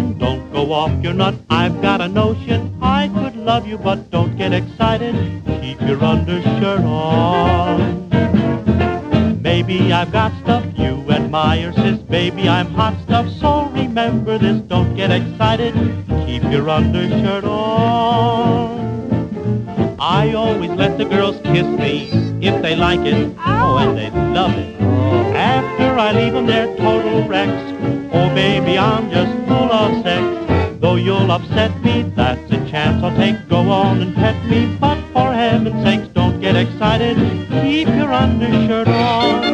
Don't go off your nut, I've got a notion I could love you, but don't get excited. Keep your undershirt on. Maybe I've got stuff you admire, sis. Baby, I'm hot stuff, so remember this. Don't get excited. Keep your undershirt on. I always let the girls kiss me if they like it. Oh, and they love it. After I leave them, they're total wrecks. Oh, baby, I'm just full of sex. Though you'll upset me, that's a chance I'll take. Go on and pet me, but for heaven's sakes, don't get excited. Keep your undershirt on.